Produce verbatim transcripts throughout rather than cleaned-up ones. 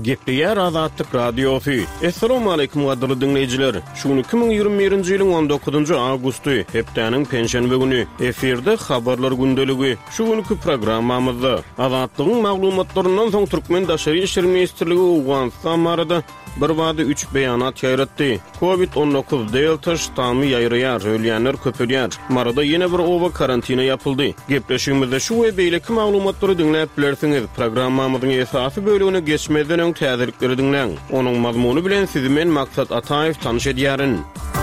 Gepleyer Azatlyk Radiosu. Assalamu alaykum gaderli dinleyijiler. Şunu iki bin ýygrimi birinji ýylyň on dokuzynjy awgusty hepdeniň penşenbe güni eferde habarlar gündeligi. Şu günkü programmamyzda Azatlygyň maglumatlarynyň soň Türkmen Daşary işler ministrligi Owganistan barada bir wada üç beýanat ýaratdy. covid on dokuz delta ştammy ýaýrýar, ölýänler köpelýär. Marada ýene bir owa karantina ýapyldy. Gepleşigimizde şu we beýleki maglumatlary dinläp bilersiňiz. Programmamyzyň esasy bölügine geçmeden öň täzirlikleri dinläň. Onuň mazmuny bilen sizi men Maksat Ataýew tanyş edýärin.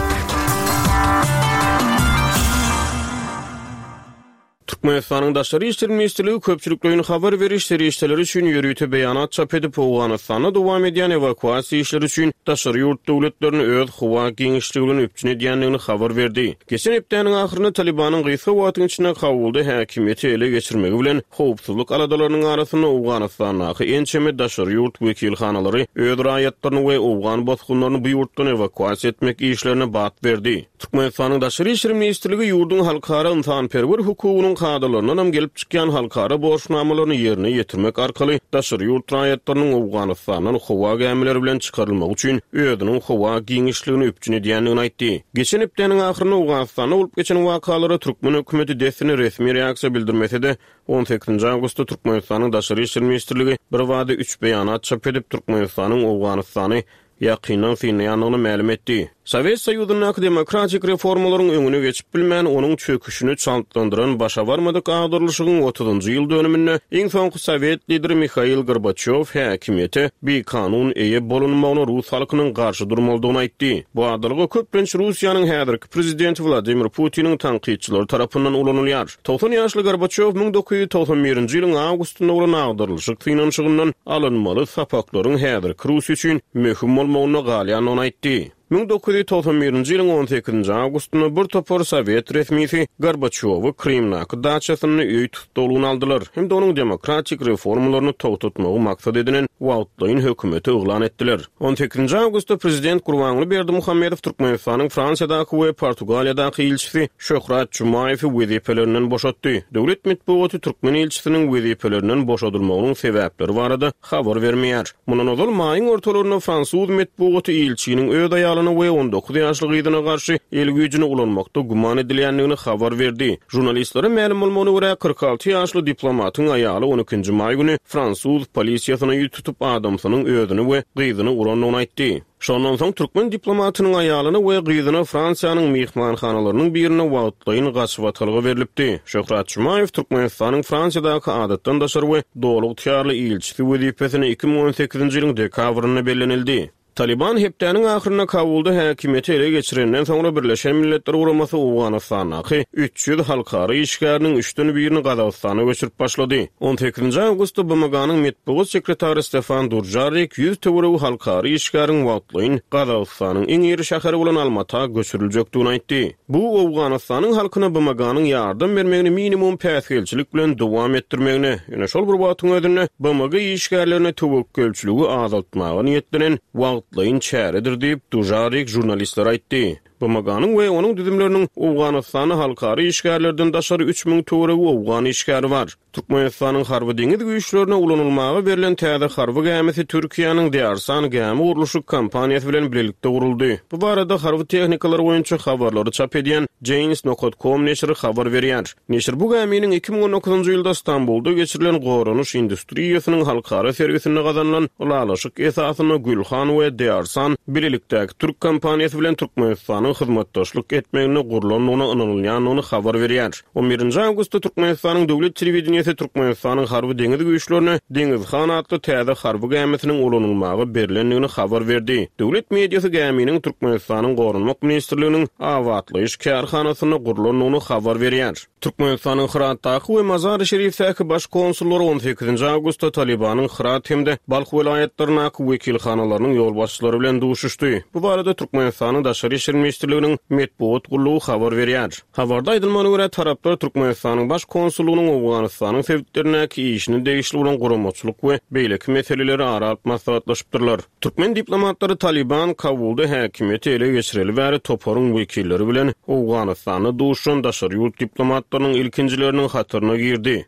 Türkmenistanyň Daşary işler ministrligi köpçüliklerini habar beriş serişleri üçin ýürüýte beýanat çap edip Owganystana dowam edýän evakuasiýa işleri üçin daşary ýurt döwletlerini öz howa giňişligini üpçün edýänligini habar berdi. Geçen hepdeniň ahyrynda Talibanyň gysa wagtyň içinde kabulda häkimiýeti ele geçirmegi bilen howpsuzlyk aladalarynyň arasynda Owganystanyň ençeme daşary ýurt wekilhanalary öz raýatlaryny we Owgan bosgunlaryny bu ýurtdan evakuasiýa etmek işlerine bat berdi. Türkmenistanyň Daşary işler ministrligi ýurdun halkara ynsanperwer hukugynyň kadrlarından hem gelip çıkan halkara borçnamalaryny ýerine ýetirmek arkaly daşary ýurt raýatlarynyň Owganystandan howa gämileri bilen çykarylmak üçin özüniň howa giňişligini üpçün edýänligini aýtdy. Geçen hepdeniň ahyrynda Owganystanda bolup geçen wakalara Türkmen hökümeti desini resmi reaksiýa bildirmese de on sekizinji awgustda Türkmenistanyň Daşary işler ministrligi bir wada üç beýanat çap edip Türkmenistanyň Owganystany ýakynan sinýanyny ma'lum etdi. Sowet Soýuzynyň demokratik reformalaryň öňüne geçip bilmän onuň çöküşini çantlandyran başa barmadyk agdyrlyşygyň otuzynjy ýyl dönümine iň soňky Sowet lideri Mikhail Gorbaçow häkimiýeti bir kanun eýe bolunmagyna Rus halkynyň garşy durmalydygyny aýtdy. Bu adlygy köplenç Russiýanyň häzirki prezidenti Vladimir Putiniň tanqidçileri tarapyndan ulanylýar. doksan ýaşly Gorbaçow ming dokuz ýüz toksan birinji ýylyň awgustynda bolan agdyrlyşyk finansiýasynyň alınmaly sapaklaryň häzirki Russiýa üçin möhüm bolmagyna galýanyny aýtdy. ming dokuz ýüz toksan birinji ýylyň on sekizinji awgustynda bir topar Sowet resmisi Gorbaçowy Krimnaky daçasyny öý tutdugyny aldylar. Hem de onuň demokratik reformalaryny togtatmagy maksat edilen Wagtlyň hökümeti oglan etdiler. on sekizinji awgustda prezident Gurbanguly Berdimuhammedow Türkmenistanyň Fransiýadaky we Portugaliýadaky ilçisi Şöhrat Jumaýewy wezifelerinden boşatdy. Döwlet medeniýeti Türkmen ilçisiniň wezifelerinden boşadylmagynyň sebäpleri barada habar bermeýär. Mundan ozal maýyň ortalaryna Fransuz medeniýeti ilçiniň öz aýaly we on dokuz ýaşly gyzyna garşy el güýjüne ulanmakda guman edilýänligini habar berdi. Jurnalistlere ma'lum bolmagyna görä kırk alty ýaşly diplomatyň aýaly on ikinji may güni Fransuz polisiýasyna ýutup adamsynyň özüni we gyzyny ulanmagyny aýtdy. Şondan soň Türkmen diplomatynyň aýalyny we gyzyny Fransiýanyň mehmanhanalarynyň birine Wagtlyň gaçybatlygy berilipdi. Şöhrat Jumaýew Türkmenistanyň Fransiýadaky adatdan daşary we dowluk týarly ilçisi wezifesini iki bin on sekizinji ýylyň dekabryna bellenildi. Taliban hepdeniň ahyrynda Kabulda häkimiýeti ele geçirenden soňra Birleşen Milletler Guramasy Owganystanyň üç ýüz halkara işgäriniň üçden birini Gazagstana göçürip başlady. on sekizinji awgustda B M G'nyň medeniýet sekretary Stefan Durjarik ýüz töwerew halkara işgäriň Wagtlyň Gazagstanyň iň ýeri şäheri bolan Almata göçüriljekdigini aýtdy. Bu Owganystanyň halkyna B M G'nyň ýardam bermegini minimum päsgelçilik bilen dowam etdirmegini, ýene şol bir wagtyň özünde B M G işgärlerini töwekkelçiligi azaltmagy niýetlenen Wagtlyň çäredir diýip Durjarik jurnalistlere aýtdy. B M G'nyň we onuň düzümleriniň Owganystany halkara işgärlerden daşary üç miň töwerew Owgan işgäri bar. Türkmenistanyň harby deňiz güýçlerine ulanylmagy berilen täze harby gämisi Türkiýanyň Diýarsan gämi uruluşy kampaniýasy bilen birlikde guruldy. Bu barada harby tehnikalar boýunça habarlary çap edýän Janes nokta com neşri habar berýär. Neşir bu gäminiň iki bin on dokuzynjy ýylda Istanbulda geçirilen goranuş industriýasynyň halkara serwisine gazanlan ulalaşyk esasyny Gülhan we Diýarsan birlikdäki Türk kampaniýasy bilen Türkmenistanyň hyzmatdaşlyk etmegine gurulanyny anylýanyny habar berýär. on birinji awgustda Türkmenistanyň döwlet telewizionyasy Türkmenistanyň harby deňiz güýçlerini Deňiz Han adly täze harby gämisiniň ulanylmagy berilenligini habar berdi. Döwlet mediýasy gäminiň Türkmenistanyň Gorunmak ministrliginiň awatlyş kärhanasyny gurulanyny habar berýär. Türkmenistanyň Hıratdaky we Mazar-ı Şerifdäki baş konsullary on sekizinji awgustda Talibanyň Hırat hemde Balx welaýatlarynyň wekilhanalarynyň ýol başçylary bilen duşuşdy. Bu barada Türkmenistanyň Daşary işler ministrliginiň medeniýet gurulugy habar berýär. Habarda aýdylmagyna görä taraplar Türkmenistanyň baş konsullugynyň Owganystanyň sebäplerindäki işini degişli bolan guramaçylyk we beýleki meseleleri arap maslahatlaşypdyrlar. Türkmen diplomatlary Taliban Kabulda häkimiýeti ele geçireli bäri toparyň wekilleri bilen Owganystany duşan daşary ýurt diplomatlarynyň ilkinjileriniň hatyryna girdi.